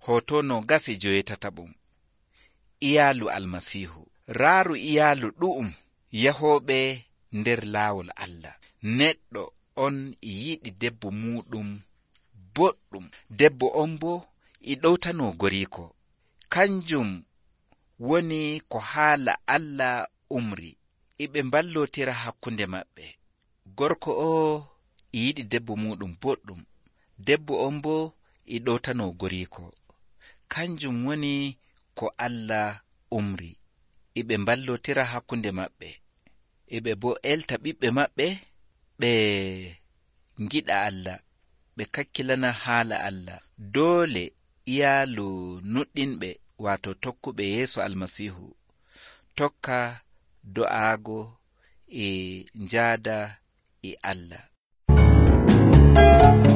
hoto no gasi joyetataɓum. Iyaalu almasihu. Raaru iyaalu ɗu'um yahoɓe nder laawol Allah. Neɗɗo on yiɗi debbo muɗum boɗɗum. Debbo on bo ɗowtano goriko. Kanjum woni ko haala Allah umri. Iɓe mballotira hakkunde maɓɓe. Gorko o yiɗi debbo muɗum boɗɗum. Debbo on bo ɗowtano goriko. Kanjum woni ko Allah umri. Iɓe mballotira hakkunde maɓɓe. Iɓe bo elta ɓiɓɓe maɓɓe ɓe ngiɗa Allah, ɓe kakkilana haala Allah. Doole iyaalu nuɗɗinɓe wato tokkuɓe Yeesu almasihu tokka do'aago e njaada e Allah.